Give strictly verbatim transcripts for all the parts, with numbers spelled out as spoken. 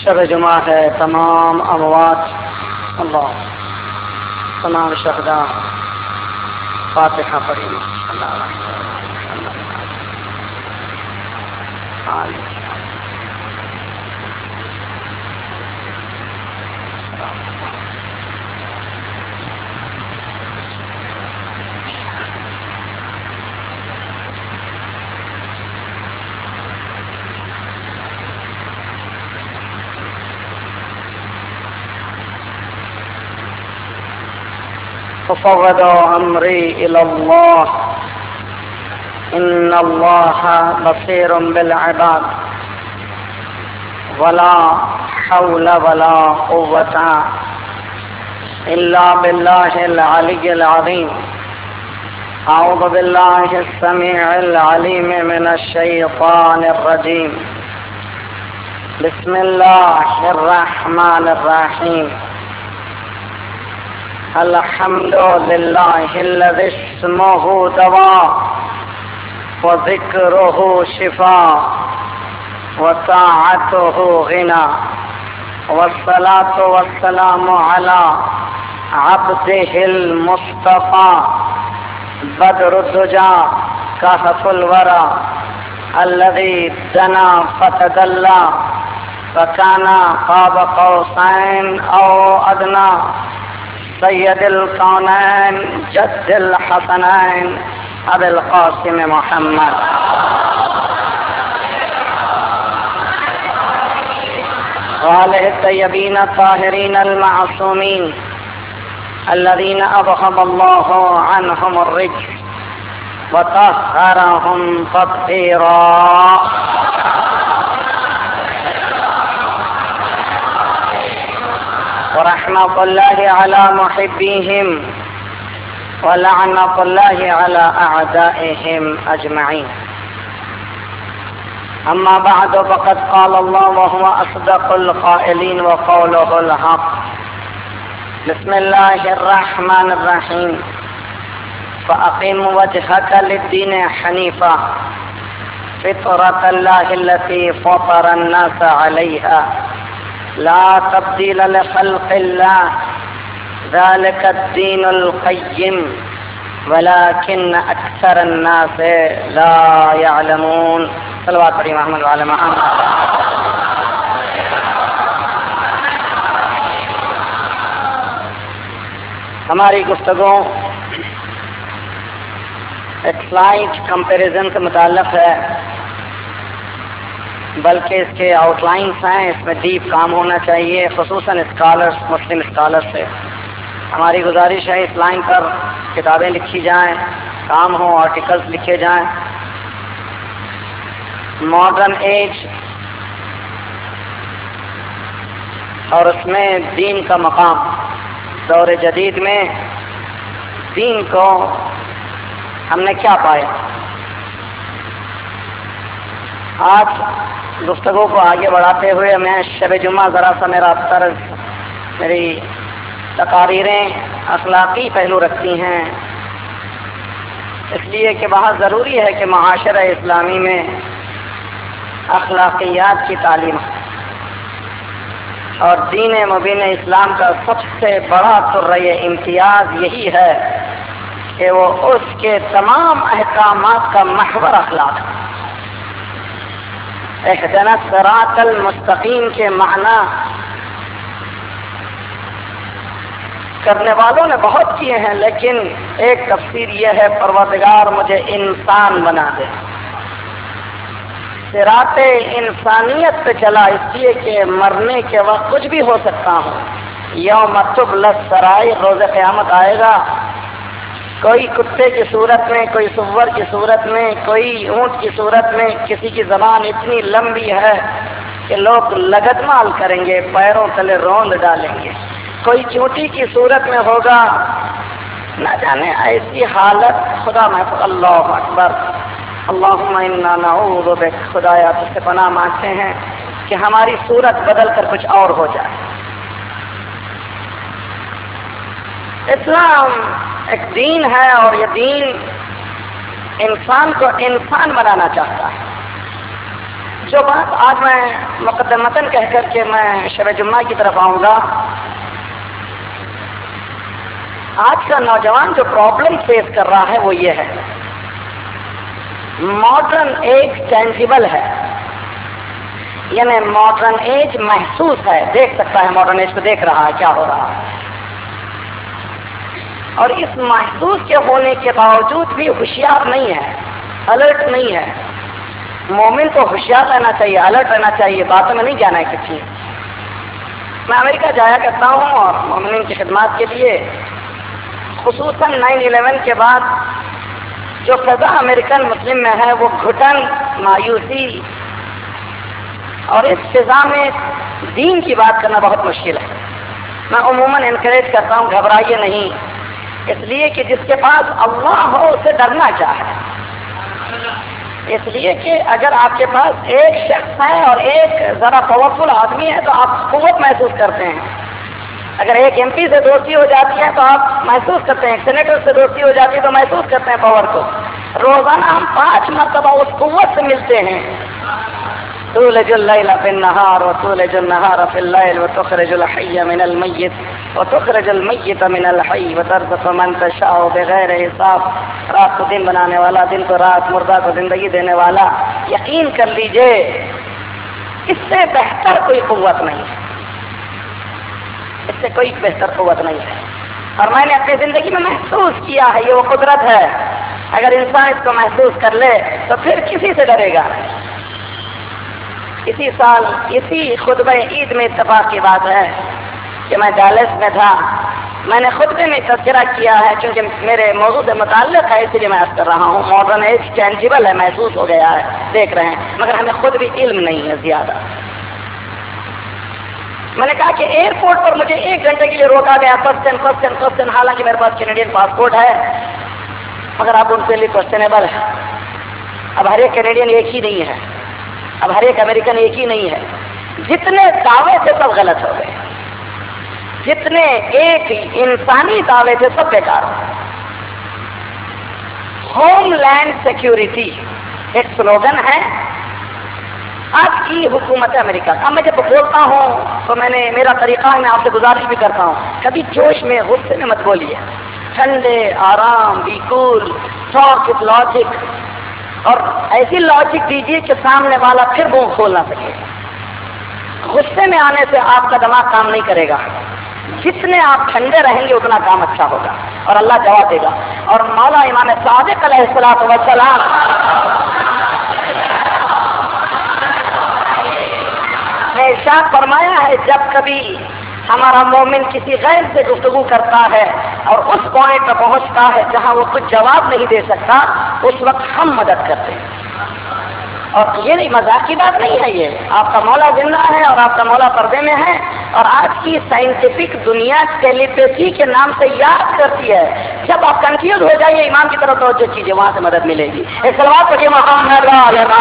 شب جمعہ ہے، تمام اموات اللہ تمام شہداء فاتحہ پڑھی اللہ آمین. ففوض أمري إلى الله إن الله بصير بالعباد ولا حول ولا قوة إلا بالله العلي العظيم. أعوذ بالله السميع العليم من الشيطان الرجيم. بسم الله الرحمن الرحيم. الحمد لله الذي اسمه دواء وذكره شفاء وطاعته غنى، والصلاة والسلام على عبده المصطفى بدر الدجى كهف الورى الذي دنا فتدلى فكان قاب قوسين أو أدنى، سید الکونین جد الحسنین ابی القاسم محمد وآلہ الطیبین الطاہرین المعصومین الذین اذهب اللہ عنہم الرجس وطہرہم تطہیرا. ورحمة الله على محبيهم ولعنة الله على أعدائهم أجمعين. أما بعد فقد قال الله وهو أصدق القائلين وقوله الحق. بسم الله الرحمن الرحيم. فأقم وجهك للدين حنيفا فطرة الله التي فطر الناس عليها لا تبديل لخلق الله ذلك الدين القيم ولكن أكثر الناس لا يعلمون. صلوات پڑھی محمد وعلى محمد. ہماری گفتگو ایک سلائٹ کمپیریزن سے متعلق ہے، بلکہ اس کے آؤٹ لائنس ہیں، اس میں ڈیپ کام ہونا چاہیے، خصوصاً اسکالرس مسلم اسکالر سے. ہماری گزارش ہے اس لائن پر کتابیں لکھی جائیں، کام ہوں، آرٹیکلس لکھے جائیں. ماڈرن ایج اور اس میں دین کا مقام، دور جدید میں دین کو ہم نے کیا پایا. آج گفتگو کو آگے بڑھاتے ہوئے میں شب جمعہ ذرا سا میرا طرز میری تقاریریں اخلاقی پہلو رکھتی ہیں، اس لیے کہ بہت ضروری ہے کہ معاشرہ اسلامی میں اخلاقیات کی تعلیم ہے، اور دین مبین اسلام کا سب سے بڑا ترۂ امتیاز یہی ہے کہ وہ اس کے تمام احکامات کا محور اخلاق ہے. اہدنا الصراط المستقیم کے معنی کرنے والوں نے بہت کیے ہیں، لیکن ایک تفسیر یہ ہے پروردگار مجھے انسان بنا دے. صراط انسانیت پہ چلا اس لیے کہ مرنے کے وقت کچھ بھی ہو سکتا ہوں. یوم تبلی السرائر، روز قیامت آئے گا، کوئی کتے کی صورت میں، کوئی سور کی صورت میں، کوئی اونٹ کی صورت میں. کسی کی زبان اتنی لمبی ہے کہ لوگ لگت مال کریں گے، پیروں تلے روند ڈالیں گے. کوئی چونٹی کی صورت میں ہوگا، نہ جانے ایسی حالت. خدا محفوظ. اللہ اکبر. اللہم انا نعوذ بک. خدایا تجھ سے پناہ مانگتے ہیں کہ ہماری صورت بدل کر کچھ اور ہو جائے. اسلام ایک دین ہے اور یہ دین انسان کو انسان بنانا چاہتا ہے. جو بات آج میں مقدمتاً کہہ کر کے میں شب جمعہ کی طرف آؤں گا، آج کا نوجوان جو پرابلم فیس کر رہا ہے وہ یہ ہے، ماڈرن ایج ٹینجیبل ہے، یعنی ماڈرن ایج محسوس ہے، دیکھ سکتا ہے، ماڈرن ایج کو دیکھ رہا ہے کیا ہو رہا ہے، اور اس محسوس کے ہونے کے باوجود بھی ہوشیار نہیں ہے، الرٹ نہیں ہے۔ مومن کو ہوشیار رہنا چاہیے، الرٹ رہنا چاہیے، باتوں میں نہیں جانا ہے کسی۔ میں امریکہ جایا کرتا ہوں اور مومنین کی خدمات کے لیے، خصوصاً نائن الیون کے بعد جو فضا امریکن مسلم میں ہے وہ گھٹن، مایوسی، اور اس فضا میں دین کی بات کرنا بہت مشکل ہے۔ میں عموماً انکریج کرتا ہوں گھبرائیے نہیں، اس لیے کہ جس کے پاس اللہ ہو اسے ڈرنا چاہے، اس لیے کہ اگر آپ کے پاس ایک شخص ہے اور ایک ذرا پاورفل آدمی ہے تو آپ قوت محسوس کرتے ہیں، اگر ایک ایم پی سے دوستی ہو جاتی ہے تو آپ محسوس کرتے ہیں، ایک سینیٹر سے دوستی ہو جاتی ہے تو محسوس کرتے ہیں پاور کو۔ روزانہ ہم پانچ مرتبہ اس قوت سے ملتے ہیں، تولج اللیل فی النہار وتولج النہار فی اللیل وتخرج الحی من المیت وتخرج المیت من الحی وترزق من تشاء بغیر حساب۔ رات کو دن بنانے والا، دن کو رات، مردہ کو زندگی دینے والا، یقین کر لیجئے اس سے بہتر کوئی قوت نہیں ہے، اس سے کوئی بہتر قوت نہیں ہے۔ اور میں نے اپنی زندگی میں محسوس کیا ہے یہ وہ قدرت ہے، اگر انسان اس کو محسوس کر لے تو پھر کسی سے ڈرے گا۔ اسی سال اسی خطبہ عید میں اتفاق کی بات ہے کہ میں ڈالس میں تھا، میں نے خطبے میں تذکرہ کیا ہے کیونکہ میرے موضوع سے متعلق ہے، اسی لیے میں عرض کر رہا ہوں۔ ماڈرن ایج ٹینجیبل ہے، محسوس ہو گیا ہے، دیکھ رہے ہیں، مگر ہمیں خود بھی علم نہیں ہے زیادہ۔ میں نے کہا کہ ایئرپورٹ پر مجھے ایک گھنٹے کے لیے روکا گیا، کوشچن کوشچن کوشچن، حالانکہ میرے پاس کینیڈین پاسپورٹ ہے، مگر اب ان کے لیے کوشچنیبل ہے۔ اب ہر ایک کینیڈین ایک ہی نہیں ہے، اب ہر ایک امریکن ایک ہی نہیں ہے، جتنے دعوے تھے سب غلط ہو گئے، جتنے ایک انسانی دعوے تھے سب بیکار ہو گئے۔ ہوم لینڈ سیکیورٹی ایک سلوگن ہے آج کی حکومت امریکہ۔ اب میں جب بولتا ہوں تو میں نے میرا طریقہ ہے، میں آپ سے گزارش بھی کرتا ہوں، کبھی جوش میں غصے میں مت بولیے، ٹھنڈے آرام، be cool, talk with logic, اور ایسی لاجک دیجیے کہ سامنے والا پھر منہ کھول نہ سکے۔ غصے میں آنے سے آپ کا دماغ کام نہیں کرے گا، جتنے آپ ٹھنڈے رہیں گے اتنا کام اچھا ہوگا اور اللہ جواب دے گا۔ اور مولا امام صادق علیہ الصلوۃ والسلام نے ارشاد فرمایا ہے، جب کبھی ہمارا مومن کسی غیر سے گفتگو کرتا ہے اور اس پوائنٹ پر پہنچتا ہے جہاں وہ کچھ جواب نہیں دے سکتا، اس وقت ہم مدد کرتے ہیں۔ اور یہ نہیں، مذاق کی بات نہیں ہے، یہ آپ کا مولا زندہ ہے اور آپ کا مولا پردے میں ہے، اور آج کی سائنٹیفک دنیا ٹیلیپیتھی کے نام سے یاد کرتی ہے۔ جب آپ کنفیوز ہو جائیے ایمان کی طرف توجہ کیجیے، وہاں سے مدد ملے گی۔ ایک سلوات پڑھیے محمد علیہ۔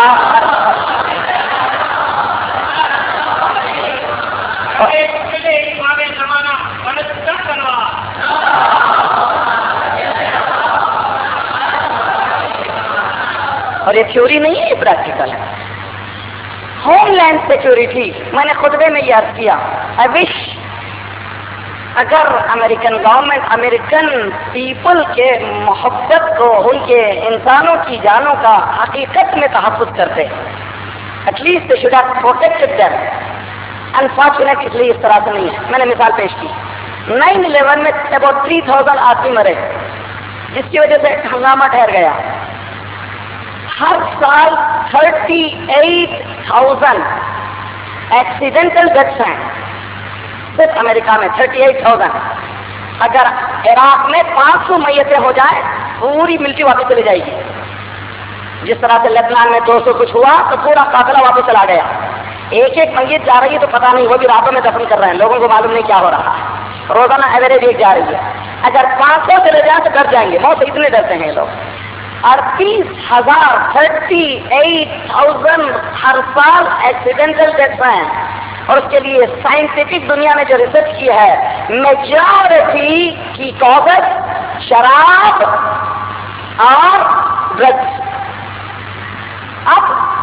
اور یہ تھیوری نہیں ہے، یہ پریکٹیکل ہے۔ ہوم لینڈ سیکیورٹی، میں نے خطبے میں یہ عرض کیا، آئی وش اگر امریکن گورنمنٹ امریکن پیپل کے محبت کو، ان کے انسانوں کی جانوں کا حقیقت میں تحفظ کرتے، at least they should have protected them. Unfortunately اس طرح سے نہیں ہے۔ میں نے مثال پیش کی، نائن الیون میں اباؤٹ تھری تھاؤزینڈ آدمی مرے، جس کی وجہ سے ہنگامہ ٹھہر گیا۔ ہر سال thirty eight thousand accidental deaths ہیں صرف امریکہ میں، تھرٹی ایٹ تھاؤزینڈ۔ اگر عراق میں پانچ سو میتیں ہو جائیں پوری ملٹری واپس چلی جائے گی۔ جس طرح سے لبنان میں دو سو کچھ ہوا تو پورا قافلہ واپس چلا گیا۔ ایک ایک میت جا رہی ہے تو پتہ نہیں، وہ بھی راتوں میں دفن کر رہے ہیں، لوگوں کو معلوم نہیں کیا ہو رہا ہے، روزانہ ایوریج ایک جا رہی ہے۔ اگر پانچ سو چلے جائیں تو ڈر جائیں گے، موت سے اتنے ڈرتے ہیں لوگ۔ اڑتیس ہزار تھرٹی ایٹ تھاؤزینڈ ہر سال ایکسیڈنٹل ڈیتھ ہیں، اور اس کے لیے سائنٹیفک دنیا نے جو ریسرچ کی ہے، میجورٹی کی کازز شراب اور ڈرگس۔ اب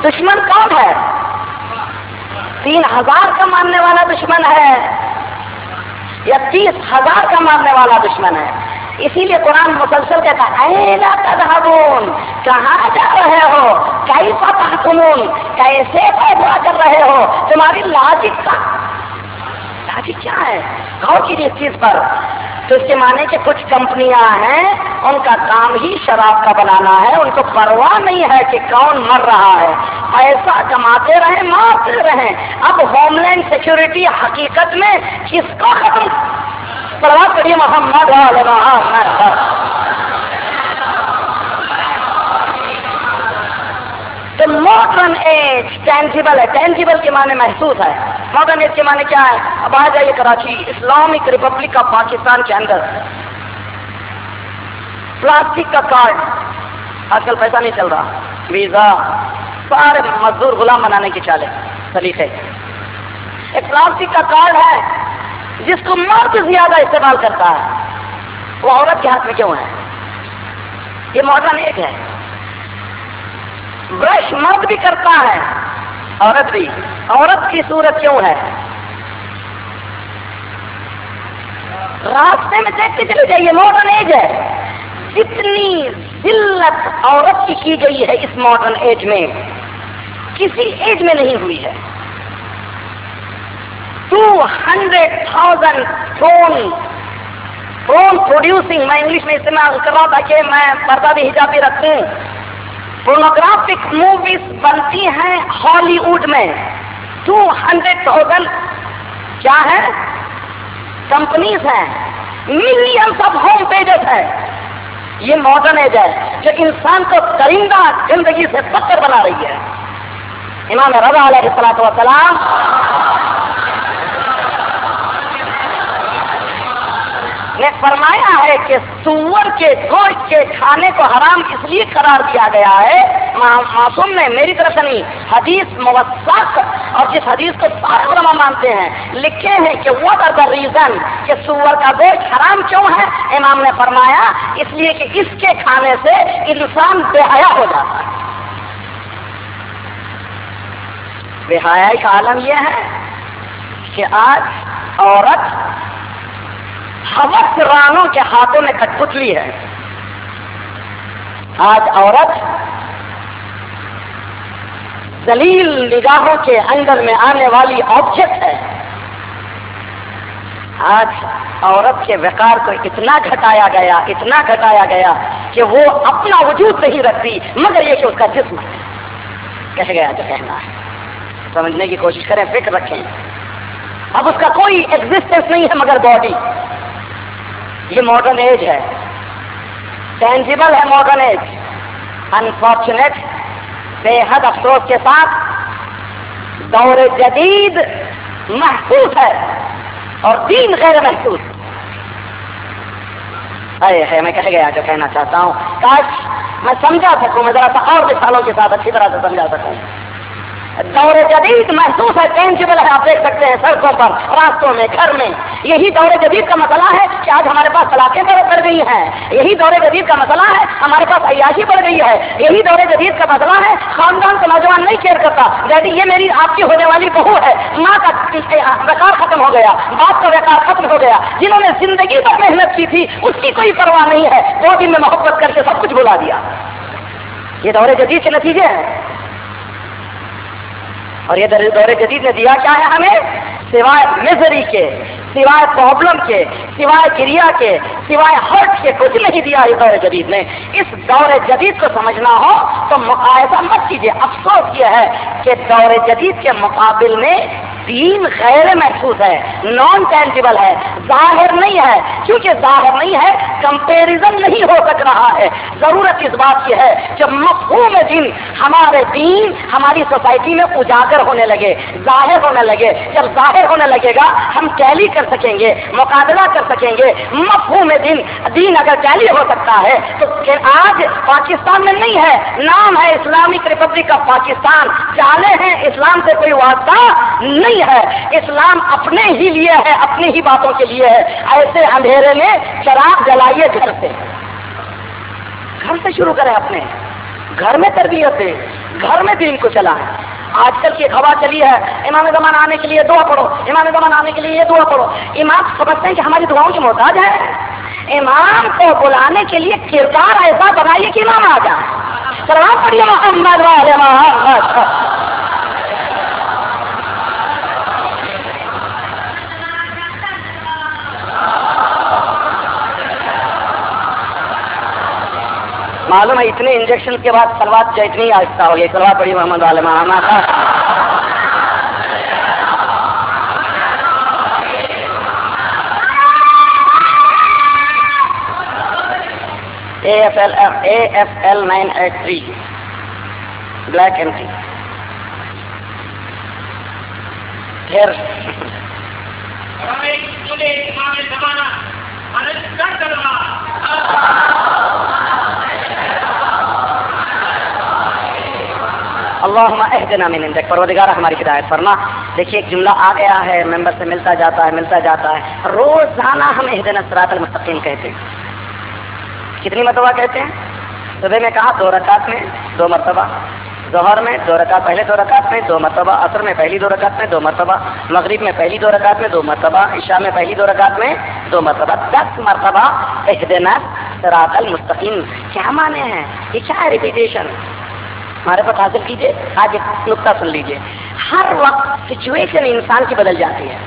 دشمن کون ہے؟ تین ہزار کا ماننے والا دشمن ہے یا تیس ہزار کا ماننے والا دشمن ہے؟ اسی لیے قرآن مسلسل کہتا ہے اَیْنَ تَذْهَبُونَ، کہاں جا رہے ہو؟ کیف تحکمون، کیسے فیصلہ کر رہے ہو؟ تمہاری لاجک کا لاجک کیا ہے؟ غور کیجیے اس چیز پر۔ تو اس کے معنی کہ کچھ کمپنیاں ہیں ان کا کام ہی شراب کا بنانا ہے، ان کو پرواہ نہیں ہے کہ کون مر رہا ہے، پیسہ کماتے رہیں مارتے رہیں۔ اب ہوم لینڈ سیکورٹی حقیقت میں کس کو ختم؟ پرواہ کریے محمد علیہ محمد۔ تو ماڈرن ایج ٹینجیبل ہے، ٹینجیبل کے معنی محسوس ہے۔ ماڈرن ایج کے معنی کیا ہے؟ اب آ جائیے Karachi Islamic republic of Pakistan کے اندر پلاسٹک کا کارڈ، آج کل پیسہ نہیں چل رہا، ویزا، سارے مزدور غلام بنانے کی چالے طریقے۔ ایک پلاسٹک کا کارڈ ہے جس کو مرد زیادہ استعمال کرتا ہے، وہ عورت کے ہاتھ میں کیوں ہے؟ یہ ماڈرن ایج ہے۔ برش مرد بھی کرتا ہے، عورت بھی، عورت کی صورت کیوں ہے؟ راستے میں دیکھتے چلے جائیے، ماڈرن ایج ہے۔ جتنی ذلت عورت کی کی گئی ہے اس ماڈرن ایج میں کسی ایج میں نہیں ہوئی ہے۔ Two hundred thousand phone phone producing, میں انگلش میں استعمال کر رہا تھا کہ میں پردہ بھی حجابی رکھوں، پورنوگرافک موویز بنتی ہیں ہالی ووڈ میں، ٹو ہنڈریڈ تھاؤزینڈ کیا ہے کمپنیز ہیں، ملینس آف ہوم پیجز ہے۔ یہ ماڈرن ایج ہے جو انسان کو درندہ زندگی سے بدتر بنا رہی ہے۔ امام رضا علیہ الصلوۃ والسلام نے فرمایا ہے کہ سور کے گوشت کے کھانے کو حرام اس لیے قرار دیا گیا ہے، معصوم نے میری طرف سے نہیں، حدیث موثق، اور جس حدیث کو سارے علماء مانتے ہیں، لکھے ہیں کہ واٹ آر دا ریزن کہ سور کا گوشت حرام کیوں ہے؟ امام نے فرمایا اس لیے کہ اس کے کھانے سے انسان بے حیا ہو جاتا ہے۔ بے حیائی کا عالم یہ ہے کہ آج عورت حوث رانوں کے ہاتھوں میں کٹ پتلی ہے۔ آج عورت ذلیل نگاہوں کے اندر میں آنے والی آبجیکٹ ہے۔ آج عورت کے وقار کو اتنا گھٹایا گیا اتنا گھٹایا گیا کہ وہ اپنا وجود نہیں رکھتی مگر یہ کہ اس کا جسم کہہ گیا جو کہنا ہے۔ سمجھنے کی کوشش کریں، فکر رکھیں، اب اس کا کوئی ایگزسٹنس نہیں ہے مگر باڈی۔ یہ ماڈرن ایج ہے، ٹینجیبل ہے ماڈرن ایج۔ انفارچونیٹ، بے حد افسوس کے ساتھ دور جدید محسوس ہے اور دین غیر محسوس ہے۔ میں کہہ گیا جو کہنا چاہتا ہوں، کاش میں سمجھا سکوں، میں ذرا سا اور مثالوں کے ساتھ اچھی طرح سے سمجھا سکوں۔ دور جدید محسوس ہے، ٹینجیبل ہے، آپ دیکھ سکتے ہیں سڑکوں پر، راستوں میں، گھر میں۔ یہی دور جدید کا مسئلہ ہے کہ آج ہمارے پاس طلاقیں بڑھ گئی ہیں، یہی دور جدید کا مسئلہ ہے ہمارے پاس عیاشی بڑھ گئی ہے، یہی دور جدید کا مسئلہ ہے خاندان کو نوجوان نہیں کیئر کرتا، ڈیڈی یہ میری آپ کی ہونے والی بہو ہے، ماں کا وقار ختم ہو گیا، باپ کا وقار ختم ہو گیا، جنہوں نے زندگی پر محنت کی تھی اس کی کوئی پرواہ نہیں ہے، دو دن میں محبت کر کے سب کچھ بھلا دیا۔ یہ دور جدید کے نتیجے ہیں، اور یہ دور جدید نے دیا کیا ہے ہمیں؟ سوائے میزری کے، سوائے پرابلم کے، سوائے کریا کے، سوائے ہرٹ کے کچھ نہیں دیا یہ دور جدید نے۔ اس دور جدید کو سمجھنا ہو تو مقایسہ مت کیجیے۔ افسوس یہ ہے کہ دور جدید کے مقابل میں دین غیر محسوس ہے، نان ٹینجیبل ہے، ظاہر نہیں ہے۔ کیونکہ ظاہر نہیں ہے، کمپیریزن نہیں ہو سک رہا ہے۔ ضرورت اس بات کی ہے کہ مفہوم دین، ہمارے دین ہماری سوسائٹی میں اجاگر ہونے لگے، ظاہر ہونے لگے۔ جب ظاہر ہونے لگے گا ہم ٹیلی کر سکیں گے، مقابلہ کر سکیں گے۔ مفہوم دین دین اگر ٹیلی ہو سکتا ہے تو آج پاکستان میں نہیں ہے، نام ہے اسلامک ریپبلک آف پاکستان، چالے ہیں اسلام سے کوئی واسطہ نہیں ہے، اسلام اپنے ہی لیے ہے، اپنی ہی باتوں کے لیے ہے۔ ایسے اندھیرے میں چراغ جلائیے گھر سے، گھر سے شروع کریں، اپنے گھر میں تربیت ہے۔ گھر میں دین کو چلائیں. آج کل کی ہوا چلی ہے امام زمان آنے کے لیے دعا پڑھو, امام زمان آنے کے لیے یہ دعا پڑھو. امام سمجھتے ہیں کہ ہماری دعاؤں کی محتاج ہے. امام کو بلانے کے لیے کردار ایسا بنائیے کہ امام آ جائے. سلام پڑھیے محمد والے محمد. معلوم ہے اتنے انجیکشن کے بعد سلوات اتنی آہستہ ہو گئی. سلوات پڑھی محمد والے محمد. A F L A F L nine eight three black and T. پھر اللہم اہدنا من عندک. پروردگار ہماری ہدایت فرما. دیکھیے ایک جملہ آ گیا ہے, ممبر سے ملتا جاتا ہے ملتا جاتا ہے. روزانہ ہم اہدنا الصراط المستقیم کہتے ہیں. کتنی مرتبہ کہتے ہیں؟ صبح میں کہا دو رکعت میں دو مرتبہ, ظہر میں دو رکعت پہلے دو رکعت میں دو مرتبہ, عصر میں پہلی دو رکعت میں دو مرتبہ, مغرب میں پہلی دو رکعت میں دو مرتبہ, عشاء میں پہلی دو رکعت میں دو مرتبہ. دس مرتبہ اہدنا الصراط المستقیم. کیا معنی ہے یہ؟ کیا ہے ریپیٹیشن؟ ہمارے پاس حاصل کیجیے. آج ایک نقطہ سن لیجیے. ہر وقت سچویشن انسان کی بدل جاتی ہے.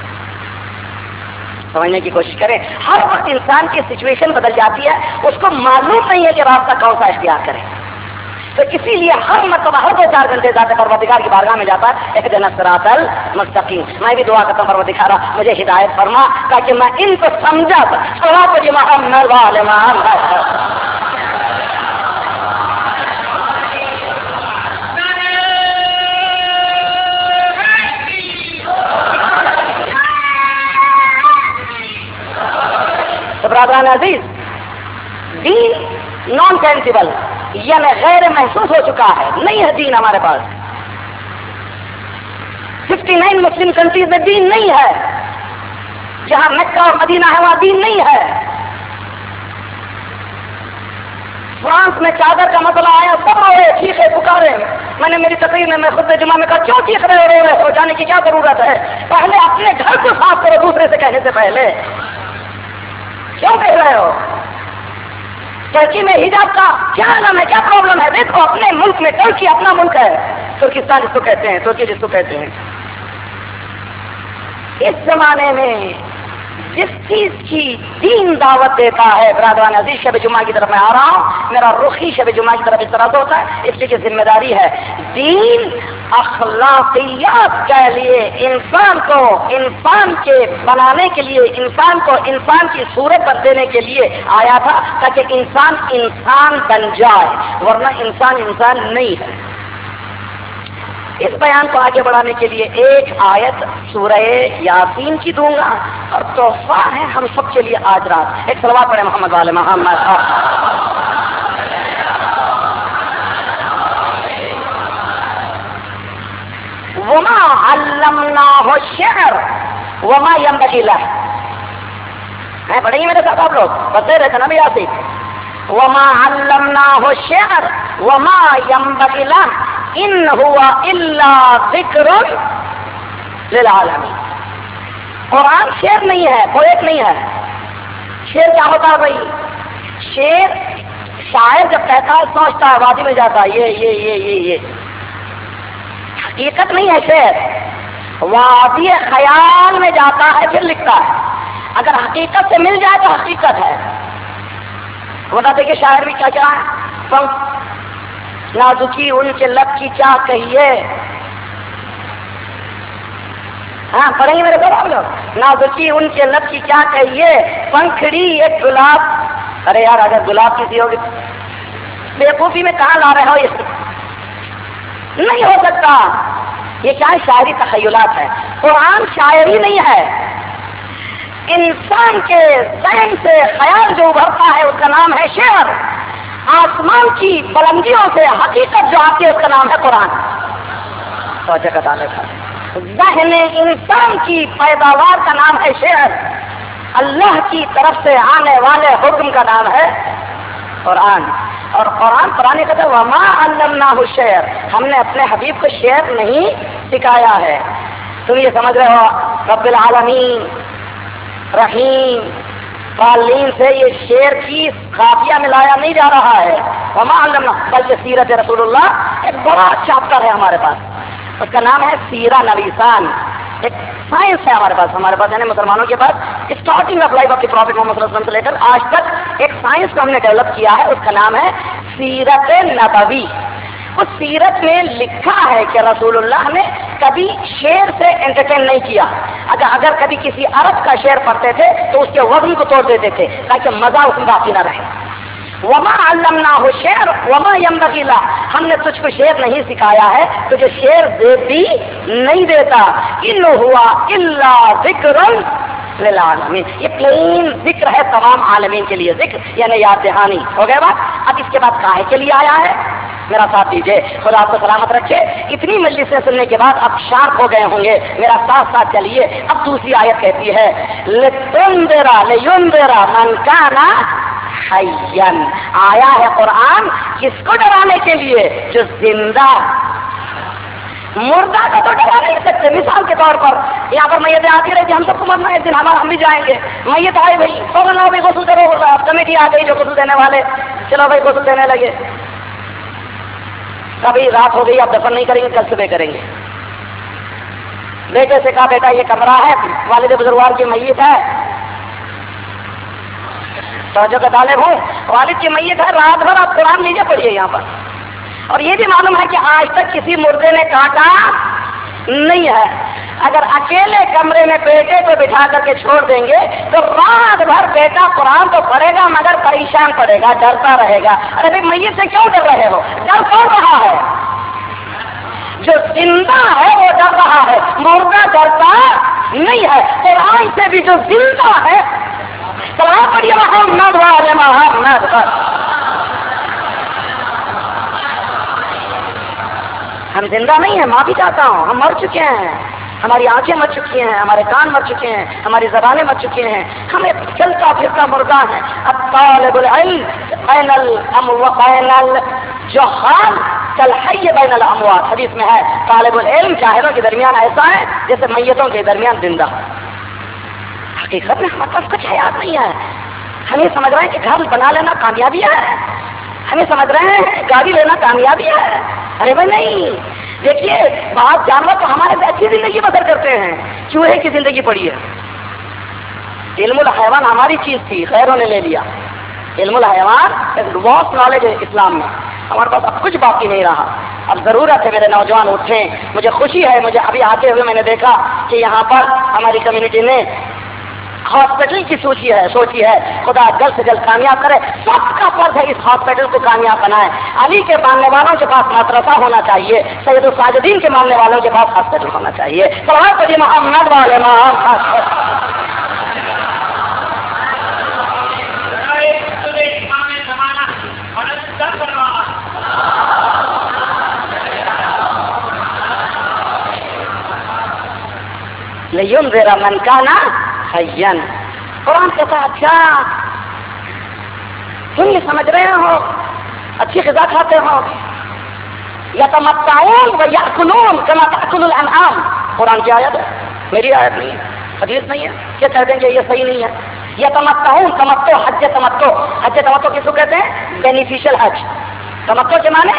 سمجھنے کی کوشش کریں. ہر وقت انسان کی سچویشن بدل جاتی ہے, اس کو معلوم نہیں ہے کہ راستہ کون سا اختیار کرے. تو اسی لیے ہر مرتبہ ہر دو چار گھنٹے ذات پروردگار کی بارگاہ میں جاتا ہے اہدنا الصراط المستقیم. میں بھی دعا کرتا ہوں پروردگار مجھے ہدایت فرما تاکہ میں ان کو سمجھا. صلوات پڑھیے محمد والے محمد. برادران عزیز, دین نان سینسیبل یعنی غیر محسوس ہو چکا ہے. نہیں ہے دین ہمارے پاس. ففٹی نائن مسلم کنٹریز میں دین نہیں ہے. جہاں مکہ اور مدینہ ہے وہاں دین نہیں ہے. فرانس میں چادر کا مسئلہ آیا, سب رو رہے, چیخے پکارے. میں نے میری تقریر میں میں خود جمعہ میں کہا کیوں چیخ رہے رو رہے ہو, جانے کی کیا ضرورت ہے؟ پہلے اپنے گھر کو صاف کرو دوسرے سے کہنے سے پہلے. کیوں کہہ رہے ہو؟ ترکی میں حجاب کا کیا عالم ہے, کیا پرابلم ہے؟ دیکھو اپنے ملک میں, ترکی اپنا ملک ہے, ترکستان جس کو کہتے ہیں, ترکی جس کو کہتے ہیں. اس زمانے میں جس چیز کی دین دعوت دیتا ہے, برادران عزیز شب جمعہ کی طرف میں آ رہا ہوں, میرا رخ ہی شب جمعہ کی طرف اس طرح سے ہوتا ہے, اس لیے کہ ذمہ داری ہے. دین اخلاقیات کے لیے انسان کو انسان کے بنانے کے لیے, انسان کو انسان کی صورت پر دینے کے لیے آیا تھا تاکہ انسان انسان بن جائے, ورنہ انسان انسان نہیں ہے. اس بیان کو آگے بڑھانے کے لیے ایک آیت سورہ یاسین کی دوں گا, اور تحفہ ہے ہم سب کے لیے آج رات. ایک صلوات پڑھیں محمد والے محمد. وما علمناہ الشعر وما ينبغي له. ہیں پڑھیں گے میرے ساتھ آپ لوگ, بتائے رہے تھے نا بھی یاسین. وما علمناہ الشعر وما ينبغي له ان ہوا الا ذکر للعالمین. قرآن شعر نہیں ہے, پوئٹ نہیں ہے. شعر کیا ہوتا ہے بھائی؟ شعر شاعر جب کہتا ہے سوچتا ہے, وادی میں جاتا ہے, یہ یہ یہ یہ یہ حقیقت نہیں ہے. شعر وادی خیال میں جاتا ہے پھر لکھتا ہے. اگر حقیقت سے مل جائے تو حقیقت ہے. بتاتے کہ شاعر بھی کیا کیا ہے؟ نازکی ان کے لب کی کیا کہیے. ہاں پڑھیں گے میرے بابا لوگ. نازکی ان کے لب کی کیا کہیے, پنکھڑی ایک گلاب. ارے یار اگر گلاب کسی ہوگی بیوقوفی میں کہاں لا رہے ہو؟ یہ نہیں ہو سکتا. یہ کیا شاعری تخیلات ہے. قرآن شاعری نہیں ہے. انسان کے ذہن سے خیال جو ابھرتا ہے اس کا نام ہے شعر. آسمان کی بلندیوں سے حقیقت جو آتی ہے اس کا نام ہے قرآن. ذہن انسان کی پیداوار کا نام ہے شعر. اللہ کی طرف سے آنے والے حکم کا نام ہے قرآن. اور قرآن قرآن کہتا ہے وما علمناہ الشعر، ہم نے اپنے حبیب کو شعر نہیں سکھایا ہے. تم یہ سمجھ رہے ہو رب العالمین رحیم قالین سے یہ شعر کی قافیہ ملایا نہیں جا رہا ہے. وما علمنا، بلکہ سیرت رسول اللہ ایک بڑا چیپٹر ہے ہمارے پاس، اس کا نام ہے سیرہ نویسان. ایک سائنس ہے ہمارے پاس ہمارے پاس یعنی مسلمانوں کے پاس starting of life of the prophet محمد صلی اللہ علیہ وسلم سے لے کر آج تک ایک سائنس کو ہم نے ڈیولپ کیا ہے، اس کا نام ہے سیرت نبوی. اس سیرت میں لکھا ہے کہ رسول اللہ نے کبھی شعر سے انٹرٹین نہیں کیا. اگر اگر کبھی کسی عرب کا شعر پڑھتے تھے تو اس کے وزن کو توڑ دیتے تھے تاکہ مزہ اس میں باقی نہ رہے. وما علمناہ الشعر وما ينبغي له، ہم نے تجھ کو شعر نہیں سکھایا ہے تو جو شعر دے بھی نہیں دیتا. ان ہوا الا ذکر للعالمین، یہ پلین ذکر ہے تمام عالمین کے لیے. ذکر یعنی یاد دہانی. ہو گیا بات. اب اس کے بعد کاہے کے لیے آیا ہے؟ میرا ساتھ دیجیے، خدا آپ کو سلامت رکھے. اتنی مجلسیں سننے کے بعد اب شارپ ہو گئے ہوں گے، میرا ساتھ ساتھ چلیے. اب دوسری آیت کہتی ہے لِتُنذِرَ لِيُنذِرَ مَنْ كَانَ حَيًّا، آیا ہے قرآن کس کو ڈرانے کے لیے؟ جو زندہ. مردہ کا تو ڈرا نہیں سکتے. مثال کے طور پر یہاں پر میتیں آتی رہتی، ہم سب کو مرنا ہے ایک دن، ہمارا ہم بھی جائیں گے. میت آئے بھائی فوراً بھائی غسل کرو، کمیٹی آ گئی جو غسل دینے والے، چلو بھائی غسل دینے لگے. کبھی رات ہو گئی اب دفن نہیں کریں گے، کل صبح کریں گے. بیٹے سے کہا بیٹا یہ کمرہ ہے والد بزرگوار کی میت ہے، توجہ کا طالب ہوں، والد کی میت ہے، رات بھر آپ قرآن لیجیے پڑھیے یہاں پر. اور یہ بھی معلوم ہے کہ آج تک کسی مردے نے کاٹا نہیں ہے. اگر اکیلے کمرے میں بیٹے کو بٹھا کر کے چھوڑ دیں گے تو رات بھر بیٹا قرآن تو پڑھے گا مگر پریشان پڑے گا، ڈرتا رہے گا. ارے بھائی میت سے کیوں ڈر رہے ہو؟ ڈر کون رہا ہے؟ جو زندہ ہے وہ ڈر رہا ہے، مردہ ڈرتا نہیں ہے. قرآن سے بھی جو زندہ ہے، سلام پڑھیے محمد والے محمد. ہم زندہ نہیں ہیں، معافی چاہتا ہوں، ہم مر چکے ہیں. ہماری آنکھیں مر چکی ہیں، ہمارے کان مر چکے ہیں، ہماری زبانیں مر چکے ہیں، ہمیں چلتا پھرتا مردہ ہے. اب طالب العلم بین الاموات بین الجہال کالحی بین الاموات، حدیث میں ہے طالب العلم جاہلوں کے درمیان ایسا ہے جیسے میتوں کے درمیان زندہ. حقیقت میں ہمارے پاس کچھ حیات نہیں ہے. ہم یہ سمجھ رہے ہیں کہ گھر بنا لینا کامیابی ہے، ہم یہ سمجھ رہے ہیں گاڑی لینا کامیابی ہے. ارے بھائی نہیں. دیکھیے بعض جانور تو ہمارے سے اچھی زندگی بسر کرتے ہیں، چوہے کی زندگی پڑی ہے. علم الحیوان ہماری چیز تھی، خیروں نے لے لیا. علم الحیوان ایک واس نالج ہے اسلام میں، ہمارے پاس اب کچھ باقی نہیں رہا. اب ضرورت ہے میرے نوجوان اٹھیں. مجھے خوشی ہے، مجھے ابھی آتے ہوئے میں نے دیکھا کہ یہاں پر ہماری کمیونٹی نے ہاسپٹل کی سوچی ہے سوچی ہے خدا جلد سے جلد کامیاب کرے. سب کا فرض ہے اس ہاسپٹل کو کامیاب بنائے. علی کے ماننے والوں کے پاس مدرسہ ہونا چاہیے، سید الساجدین کے ماننے والوں کے پاس ہاسپٹل ہونا چاہیے. سلام پڑھیے محمد والے محمد. لِيُنذِرَ مَنْ كَانَ حَيًّا. قرآن کہتا ہے اچھا تم یہ سمجھ رہے ہو اچھی غذا کھاتے ہو، یتمتعون ویأکلون کما تأکل الانعام. قرآن کی آیت ہے، میری آیت نہیں ہے، حدیث نہیں ہے. کیا کہہ دیں گے یہ صحیح نہیں ہے؟ یتمتعون تمتع حج تمتع. حج تمتع کس کو کہتے ہیں؟ بینیفیشل حج. تمتع کے معنی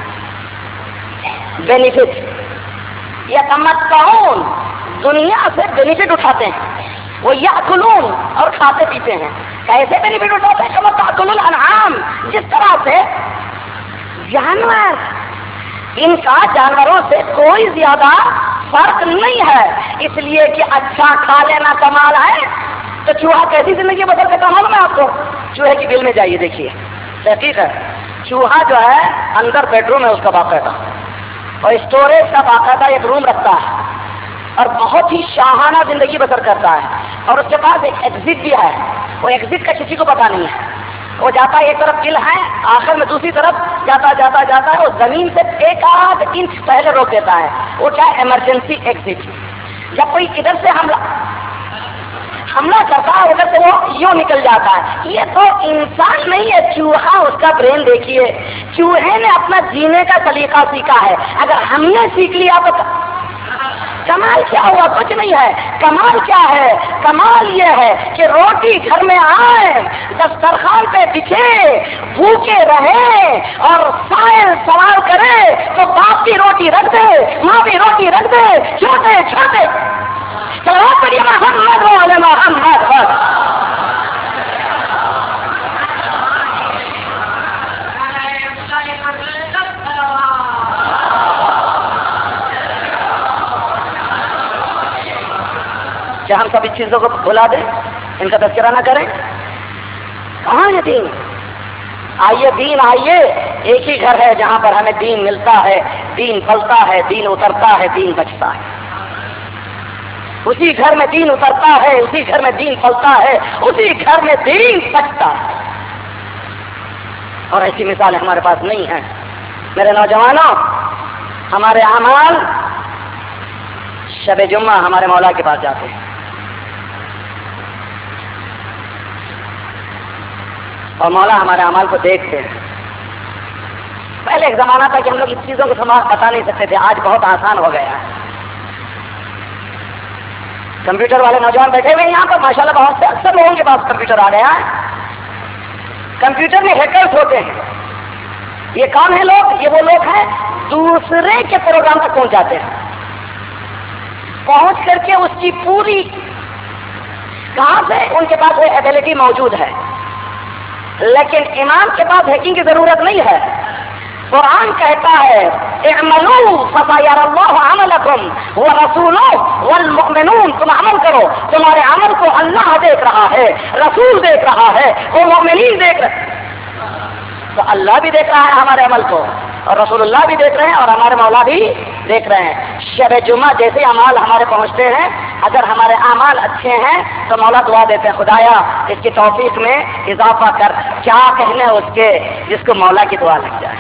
بینیفٹ. یتمتعون دنیا سے بینیفٹ اٹھاتے ہیں، وہ یاکلون اور کھاتے پیتے ہیں. کیسے بینیفٹ اٹھاتے ہیں؟ کما تاکل الانعام، جس طرح سے جانور، ان کا جانوروں سے کوئی زیادہ فرق نہیں ہے. اس لیے کہ اچھا کھا لینا کمال ہے. تو چوہا کیسی زندگی بسر کرتا معلوم ہے آپ کو؟ چوہے کی بل میں جائیے دیکھیے، تحقیق ہے. چوہا جو ہے اندر بیڈ روم ہے اس کا باقاعدہ، اور اسٹوریج کا باقاعدہ ایک روم رکھتا ہے، اور بہت ہی شاہانہ زندگی بسر کرتا ہے. اور اس کے پاس ایک ایگزٹ بھی ہے. وہ ایگزٹ کا کسی کو پتا نہیں ہے. وہ جاتا ہے ایک طرف کل ہے، آخر میں دوسری طرف جاتا جاتا جاتا ہے. وہ زمین سے ایک آدھ انچ پہلے روک دیتا ہے. وہ کیا ہے؟ Emergency exit. جب کوئی ادھر سے حملہ حملہ کرتا ہے ادھر سے وہ یوں نکل جاتا ہے. یہ تو انسان نہیں ہے، چوہا. اس کا برین دیکھیے، چوہے نے اپنا جینے کا طریقہ سیکھا ہے. اگر ہم نے سیکھ لیا تو کمال کیا ہوا؟ کچھ نہیں ہے. کمال کیا ہے؟ کمال یہ ہے کہ روٹی گھر میں آئے، دسترخوان پہ بچھے، بھوکے رہے اور سائل سوال کرے تو باپ کی روٹی رکھ دے، ماں بھی روٹی رکھ دے، چھوٹے چھوٹے صلوات پڑھیے محمد وعلی محمد. کیا ہم سب اس چیزوں کو بھلا دیں، ان کا تذکرہ نہ کریں؟ کہاں یہ دین؟ آئیے دین، آئیے. ایک ہی گھر ہے جہاں پر ہمیں دین ملتا ہے، دین پھلتا ہے، دین اترتا ہے، دین بچتا ہے. اسی گھر میں دین اترتا ہے، اسی گھر میں دین پھلتا ہے، اسی گھر میں دین بچتا ہے. اور ایسی مثالیں ہمارے پاس نہیں ہیں. میرے نوجوانوں، ہمارے اعمال شب جمعہ ہمارے مولا کے پاس جاتے ہیں اور مولا ہمارے اعمال کو دیکھتے ہیں. پہلے ایک زمانہ تھا کہ ہم لوگ اس چیزوں کو بتا نہیں سکتے تھے، آج بہت آسان ہو گیا ہے. کمپیوٹر والے نوجوان بیٹھے ہوئے یہاں پر ماشاءاللہ، بہت سے اکثر لوگوں کے پاس کمپیوٹر آ گیا ہے. کمپیوٹر میں ہیکرز ہوتے ہیں. یہ کون ہیں لوگ؟ یہ وہ لوگ ہیں دوسرے کے پروگرام تک پہنچ جاتے ہیں، پہنچ کر کے اس کی پوری کہاں سے ان کے پاس وہ ایبلٹی موجود ہے. لیکن امام کے پاس ہیکنگ کی ضرورت نہیں ہے. قرآن کہتا ہے اعملوا فسيرى الله عملكم ورسوله والمؤمنون. تم عمل کرو، تمہارے عمل کو اللہ دیکھ رہا ہے، رسول دیکھ رہا ہے، وہ مومنین دیکھ رہے ہیں. تو اللہ بھی دیکھ رہا ہے ہمارے عمل کو، اور رسول اللہ بھی دیکھ رہے ہیں، اور ہمارے مولا بھی دیکھ رہے ہیں. شب جمعہ جیسے اعمال ہمارے پہنچتے ہیں، اگر ہمارے اعمال اچھے ہیں تو مولا دعا دیتے ہیں، خدایا اس کی توفیق میں اضافہ کر. کیا کہنے اس کے جس کو مولا کی دعا لگ جائے.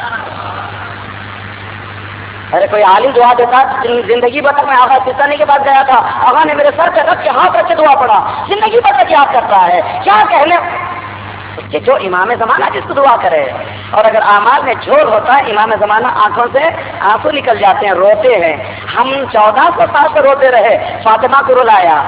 ارے کوئی عالم دعا دیتا، زندگی بھر میں آغا سستانی کے پاس گیا تھا، آغا نے میرے سر پہ رکھ کے ہاتھ رکھ کے دعا پڑا، زندگی بھر تک یاد کرتا ہے. کیا کہنے اس کے جو امام زمانہ جس کو دعا کرے. اور اگر اعمال میں جھول ہوتا ہے، امام زمانہ آنکھوں سے آنسو نکل جاتے ہیں، روتے ہیں. ہم چودہ سو سال سے روتے رہے، فاطمہ کو رلایا.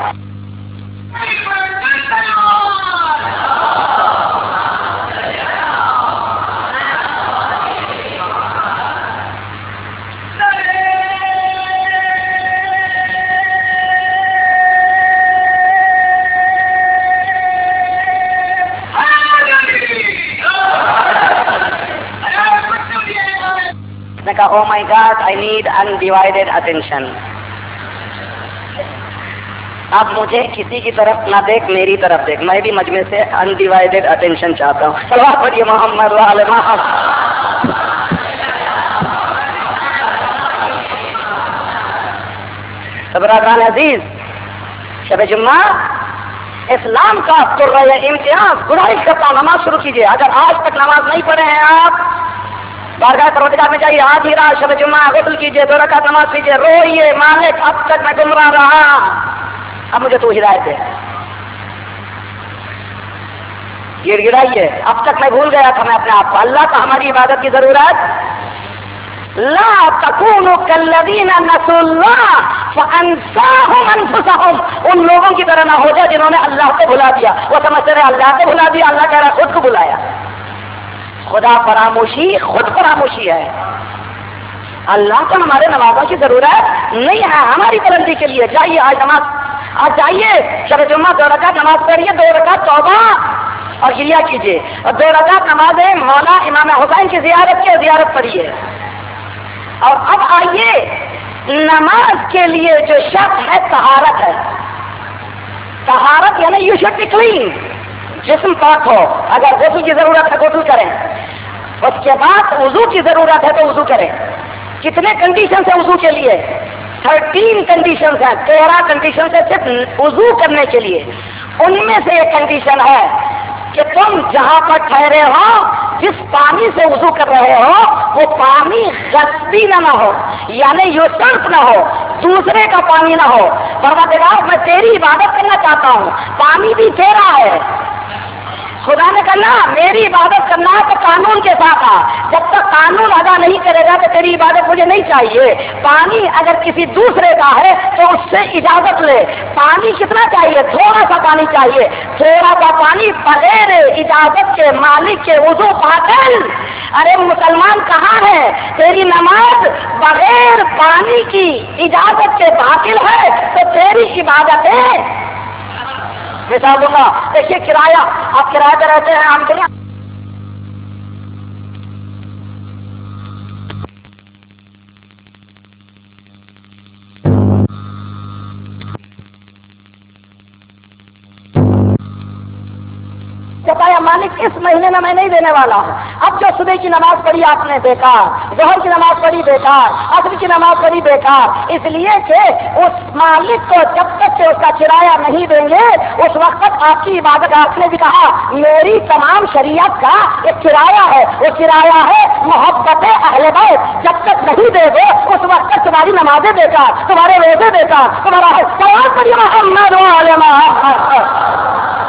Oh my God, I need undivided attention. اب مجھے کسی کی طرف نہ دیکھ، میری طرف دیکھ. میں بھی مجمع سے undivided attention چاہتا ہوں. صلوات پڑھیے محمد وعلی محمد. برادران عزیز، شب جمعہ اسلام کا قرہ امتیاز. گزارش کرتا ہوں نماز شروع کیجیے. اگر آج تک نماز نہیں پڑھے ہیں آپ، بارگاہ پروردگار میں جائیے، آج ہی رات شب جمعہ غسل کیجیے، دو رکعت نماز کیجیے، روئیے، مالک اب تک میں گمراہ رہا، اب مجھے تو ہدایت دے. گڑ گڑائیے، اب تک میں بھول گیا تھا میں اپنے آپ کو. اللہ کو ہماری عبادت کی ضرورت. لا تکونوا کالذین نسوا اللہ فانساہم انفسہم. ان لوگوں کی طرح نہ ہو جائے جنہوں نے اللہ کو بھلا دیا. وہ سمجھتے رہے اللہ کو بھلا دیا، اللہ کہہ رہا خود کو بلایا. خدا فراموشی خود فراموشی ہے. اللہ کو ہمارے نمازوں کی ضرورت نہیں ہے ہماری بلندی کے لیے. جائیے آج نماز، آج جائیے شب جمعہ دو رکعت نماز پڑھیے، دو رکعت توبہ اور گریہ کیجیے، اور دو رکعت نماز مولا امام حسین کی زیارت کی زیارت پڑھیے. اور اب آئیے نماز کے لیے جو شرط ہے طہارت ہے. طہارت یعنی یو شوڈ بی کلین، جسم پاک ہو. اگر غسل کی ضرورت ہے غسل کریں، اس کے بعد وضو کی ضرورت ہے تو وضو کریں. کتنے کنڈیشن ہے وضو کے لیے؟ تھرٹین کنڈیشن ہیں، تیرہ کنڈیشن ہے صرف وضو کرنے کے لیے. ان میں سے ایک کنڈیشن ہے کہ تم جہاں پر ٹھہرے ہو، جس پانی سے وضو کر رہے ہو، وہ پانی غصبی نہ نہ ہو، یعنی یو صرف نہ ہو، दूसरे का पानी ना हो। परवरदिगार मैं तेरी इबादत करना चाहता हूँ, पानी भी तेरा है। खुदा ने कहा ना मेरी इबादत करना है तो कानून के साथ आ, जब तक कानून अदा नहीं करेगा तो तेरी इबादत मुझे नहीं चाहिए। पानी अगर किसी दूसरे का है तो उससे इजाजत ले। पानी कितना चाहिए? थोड़ा सा पानी चाहिए। थोड़ा सा पानी बगैर इजाजत के मालिक के वुजू बातिल। अरे मुसलमान कहाँ है? तेरी नमाज बगैर पानी की इजाजत के बातिल है तो तेरी इबादत है। मिसाल दूंगा, देखिए किराया, आप किराए पे रहते हैं, हम दुनिया बताया मालिक इस महीने में मैं नहीं देने वाला हूँ। अब जो सुबह की नमाज पढ़ी आपने बेकार, जोहर की नमाज पढ़ी बेकार, असर की नमाज पढ़ी बेकार, इसलिए कि उस मालिक को जब तक के उसका किराया नहीं देंगे उस वक्त तक आपकी इबादत। आपने भी कहा मेरी तमाम शरीयत का एक किराया है, वो किराया है मोहब्बत अहले बैत। जब तक नहीं दोगे उस वक्त तक तुम्हारी नमाजें बेकार, तुम्हारे रोजे बेकार, तुम्हारा सवाल पढ़िए मोहम्मद वाले मोहम्मद।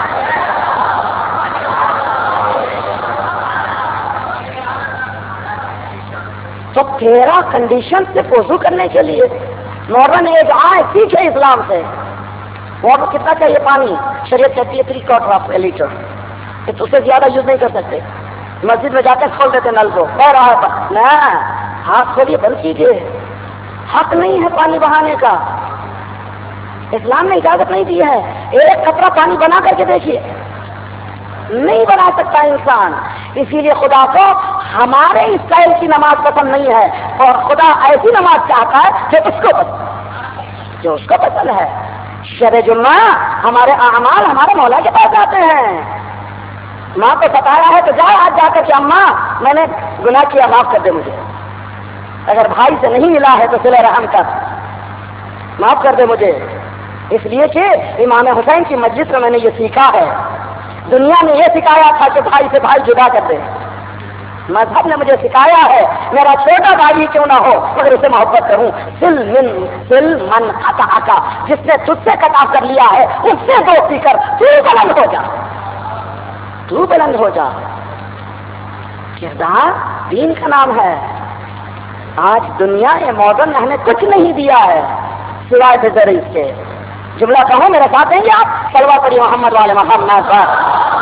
तो तेरह कंडीशन से वजू करने के लिए मॉडर्न एज आए सीखे इस्लाम से। वो कितना चाहिए पानी? शरीयत कहती है three quarter of a litre, तो उससे ज्यादा यूज नहीं कर सकते। मस्जिद में जाकर खोल देते नल को, कह रहा है ना हाथ खोलिए बंद कीजिए, हक नहीं है पानी बहाने का। इस्लाम ने इजाजत नहीं दी है। एक कतरा पानी बना करके देखिए, नहीं बना सकता इंसान। इसीलिए खुदा को हमारे स्टाइल की नमाज पसंद नहीं है और खुदा ऐसी नमाज चाहता है जो उसको पसंद जो उसको पसंद है। शब जुम्मा हमारे अमाल हमारे मौला के पास आते हैं। माँ को बताया है तो जाओ आज जाकर के अम्मा मैंने गुनाह किया, माफ कर दे मुझे। अगर भाई से नहीं मिला है तो सिले रहम कर, माफ कर दे मुझे। इसलिए कि इमाम हुसैन की मस्जिद में मैंने ये सीखा है। दुनिया ने यह सिखाया था कि भाई से भाई जुदा कर दे, मजहब ने मुझे सिखाया है मेरा छोटा भाई क्यों ना हो मगर उसे मोहब्बत करूं। सिल मिन सिल मन अता अका, जिसने तुझसे कटा कर लिया है उससे दोस्ती कर, तू बुलंद हो जा, तू बुलंद हो जा। किरदार दीन का नाम है। आज दुनिया ये मॉडर्न हमें कुछ नहीं दिया है सिवाय बेजर इसके। जुमला कहो मेरे साथ देंगे आप? सलवा पढ़िए मोहम्मद वाले मोहम्मद पर।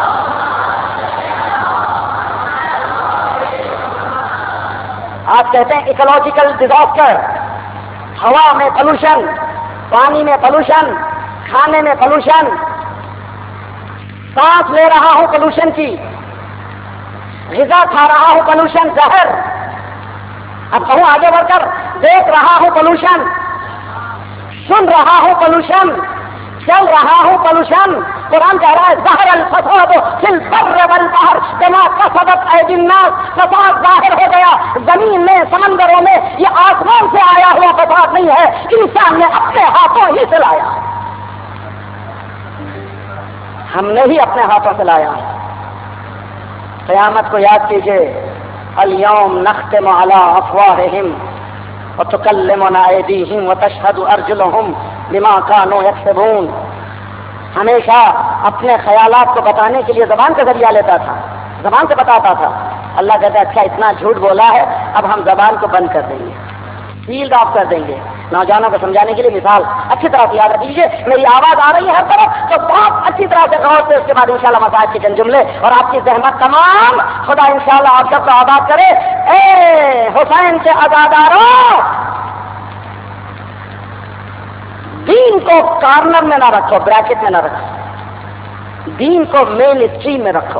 आज कहते हैं इकोलॉजिकल डिजास्टर, हवा में पोल्यूशन, पानी में पोल्यूशन, खाने में पोल्यूशन, सांस ले रहा हूं पोल्यूशन की, ग़िज़ा खा रहा हूं पोल्यूशन जहर। अब कहूं आगे बढ़कर देख रहा हूं पोल्यूशन, सुन रहा हूं पोल्यूशन, चल रहा हूं पोल्यूशन। कुरान कह रहा है ज़हर अल फसाद फिल बर्र वल बहर बिमा कसबत ऐदिन नास, फसाद जाहिर हो गया जमीन में, समंदरों में। ये आसमान से आया हुआ फसाद नहीं है, इंसान ने अपने हाथों ही से लाया, हमने ही अपने हाथों से लाया। क़यामत को याद कीजिए, अल यौम नख्तिमु अला अफ़वाहिहिम व तुकल्लिमुना ऐदीहिम व तशहदु अर्जुलुहुम बिमा कानू यक्सिबून। हमेशा अपने ख्यालात को बताने के लिए जबान का जरिया लेता था, जबान से बताता था। अल्लाह कहता है अच्छा इतना झूठ बोला है, अब हम जबान को बंद कर देंगे, फील्ड ऑफ कर देंगे। नौजवानों को समझाने के लिए मिसाल अच्छी तरह से याद रखिए। मेरी आवाज आ रही है हर तरफ तो बहुत अच्छी तरह से गौर से, उसके बाद इंशाल्लाह मसाज के चंद जुमले और आपकी जहमत तमाम खुदा इंशाल्लाह आप सबको आबाद करे। ए हुसैन के अज़ादारों, दीन को कॉर्नर में ना रखो, ब्रैकेट में ना रखो, दीन को मेन स्ट्रीम में रखो।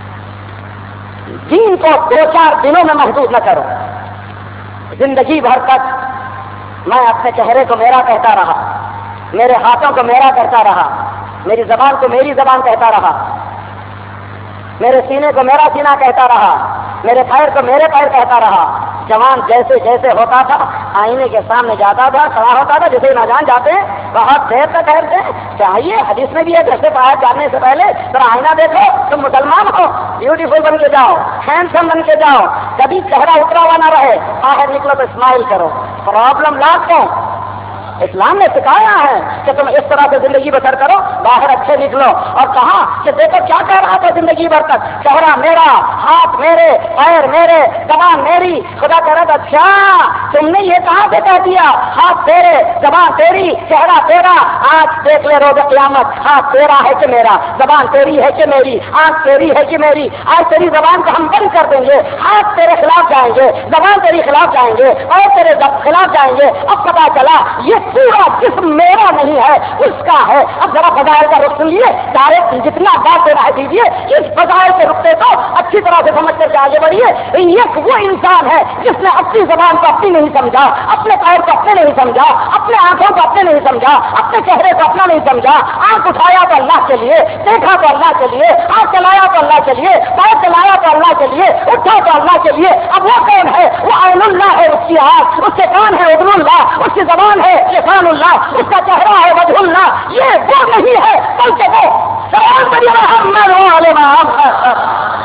दीन को दो चार दिनों में महदूद न करो। जिंदगी भर तक मैं अपने चेहरे को मेरा कहता रहा, मेरे हाथों को मेरा कहता रहा, मेरी जबान को मेरी जबान कहता रहा, मेरे सीने को मेरा सीना कहता रहा, मेरे पैर को मेरे पैर कहता रहा। जवान जैसे जैसे होता था आईने के सामने जाता था, खड़ा होता था, जैसे नौजवान जाते हैं बहुत देर तक ठहरते चाहिए। हदीस में भी है घर से बाहर जाने से पहले जरा आईना देखो, तुम मुसलमान हो, ब्यूटीफुल बन के जाओ, हैंडसम बन के जाओ, कभी चेहरा उतरा हुआ ना रहे, बाहर निकलो तो स्माइल करो। प्रॉब्लम लाखों, اسلام نے سکھایا ہے کہ تم اس طرح سے زندگی بسر کرو، باہر اچھے نکلو، اور کہا کہ دیکھو کیا کہہ رہا تھا زندگی بھر تک، چہرہ میرا، ہاتھ میرے، پیر میرے، زبان میری. خدا کہہ رہا تھا اچھا تم نے یہ کہاں سے کہہ دیا ہاتھ تیرے، زبان تیری، چہرہ تیرا. آج دیکھ لے روز قیامت، ہاتھ تیرا ہے کہ میرا، زبان تیری ہے کہ میری، آنکھ تیری ہے کہ میری. آج تیری زبان کو ہم بند کر دیں گے، ہاتھ تیرے خلاف جائیں گے، زبان تیری خلاف جائیں گے، اور تیرے خلاف جائیں گے. اب پتا چلا یہ پورا جسم میرا نہیں ہے، اس کا ہے. اب ذرا فضائل کا رخ سنیے، ڈائریکٹ جتنا بات دے رہا دیجیے، اس فضائل کے رختے کو اچھی طرح سے سمجھ کر کے آگے بڑھیے. یہ وہ انسان ہے جس نے اپنی زبان کو اپنی نہیں سمجھا، اپنے پیر کو اپنے نہیں سمجھا، اپنے آنکھوں کو اپنے نہیں سمجھا، اپنے چہرے کو اپنا نہیں سمجھا. آنکھ اٹھایا تو اللہ کے لیے، دیکھا تو اللہ کے لیے، آنکھ چلایا تو اللہ کے لیے، پیر چلایا تو اللہ کے لیے، اٹھا تو اللہ کے لیے. اب وہ کون ہے؟ وہ عین اللہ ہے، اس کی آنکھ، اس کے کان ہے عذر اللہ، اس کی زبان ہے لسان اللہ، اس کا چہرہ ہے وجہ اللہ. یہ وہ نہیں ہے بلکہ وہ سلام بڑی محمد والے محمد.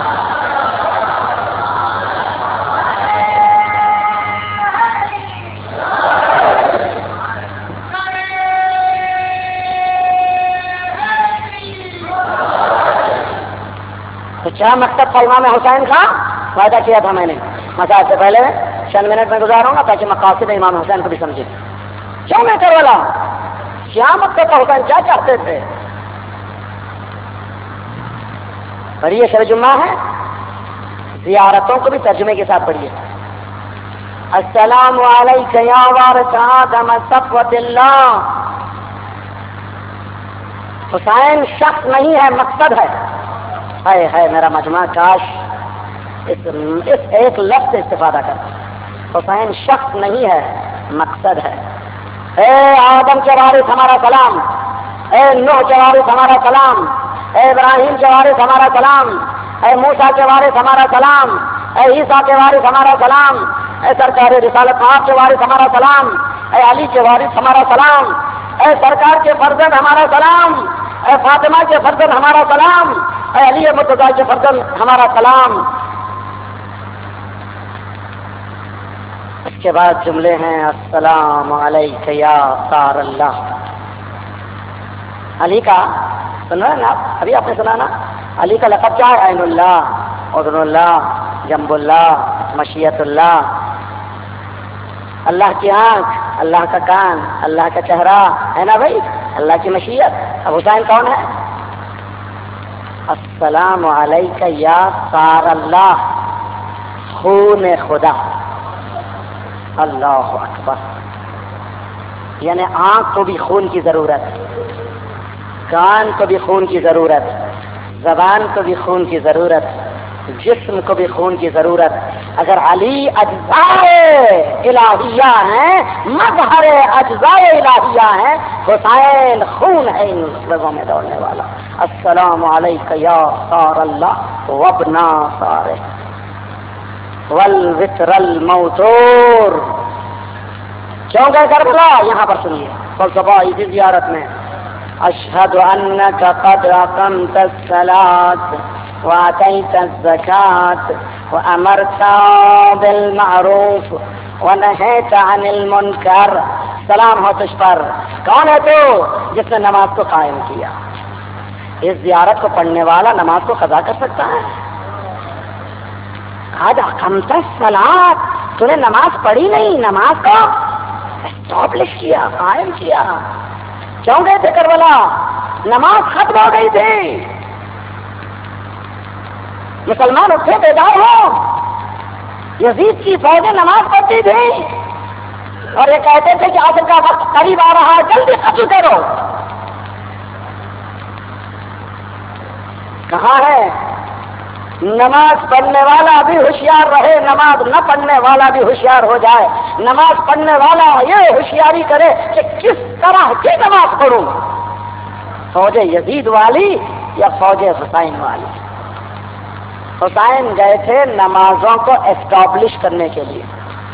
تو کیا مقصد تھا امام حسین کا؟ وعدہ کیا تھا میں نے مساج سے پہلے چند منٹ میں گزاروں گا تاکہ مقاصد امام حسین کو بھی سمجھے. کیوں میں کروالا؟ کیا مقصد تھا حسین، کیا چاہتے تھے؟ پڑھیے شب جمعہ ہے، زیارتوں کو بھی ترجمے کے ساتھ پڑھیے. السلام علیک یا وارث آدم صفوۃ اللہ. حسین شخص نہیں ہے، مقصد ہے. ہے ہے میرا مجمع کاش اس, اس ایک لفظ سے استفادہ کر. حسین شخص نہیں ہے، مقصد ہے. اے آدم کے وارث ہمارا سلام، اے نوح کے وارث ہمارا سلام، اے ابراہیم کے وارث ہمارا سلام، اے موسیٰ کے وارث ہمارا سلام، اے عیسیٰ کے وارث ہمارا سلام، اے سرکار رسالت آپ کے وارث ہمارا سلام، اے علی کے وارث ہمارا سلام، اے سرکار کے فرزند ہمارا سلام، اے فاطمہ کے فرزند ہمارا سلام، اے علی مرتضیٰ کے فرزند ہمارا سلام. اس کے بعد جملے ہیں السلام علیک یا سار اللہ. علی کا سنا نا، ابھی آپ نے سنا نا، علی کا لقب کیا ہے؟ عین اللہ، اذن اللہ، جنب اللہ، مشیت اللہ. اللہ کی آنکھ، اللہ کا کان، اللہ کا چہرہ ہے نا بھائی، اللہ کی مشیت. اب حسین کون ہے؟ السلام علیک یا سار اللہ، خون خدا. اللہ اکبر. یعنی آنکھ کو بھی خون کی ضرورت، کان کو بھی خون کی ضرورت، زبان کو بھی خون کی ضرورت، جسم کو بھی خون کی ضرورت. اگر علی اجزائے الہیہ ہیں، مظہر اجزائے الہیہ ہیں، حسین خون ہے ان رگوں میں دوڑنے والا. السلام علیک یا سار اللہ وابنا سارے والوتر الموتور. کیوں گئے کربلا؟ یہاں پر سنیے فلسفہ اسی زیارت میں. اشہد انک قد اقمت الصلاۃ وآتیت الزکاۃ وامرت بالمعروف ونہیت عن المنکر. سلام ہو تجھ پر. کون ہے تو؟ جس نے نماز کو قائم کیا. اس زیارت کو پڑھنے والا نماز کو قضا کر سکتا ہے؟ قد اقمت الصلاۃ، تو نے نماز پڑھی نہیں، نماز کو اسٹیبلش کیا، قائم کیا. کیوں گئے تھے کربلا؟ نماز ختم ہو گئی تھی. مسلمان اٹھے بیدار ہو. یزید کی فوجیں نماز پڑھتی تھی اور یہ کہتے تھے کہ عصر کا وقت قریب آ رہا ہے، جلدی قتل کرو. کہاں ہے؟ نماز پڑھنے والا بھی ہوشیار رہے، نماز نہ پڑھنے والا بھی ہوشیار ہو جائے. نماز پڑھنے والا یہ ہوشیاری کرے کہ کس طرح کی نماز پڑھوں، فوج یزید والی یا فوج حسین والی. حسین گئے تھے نمازوں کو اسٹیبلش کرنے کے لیے،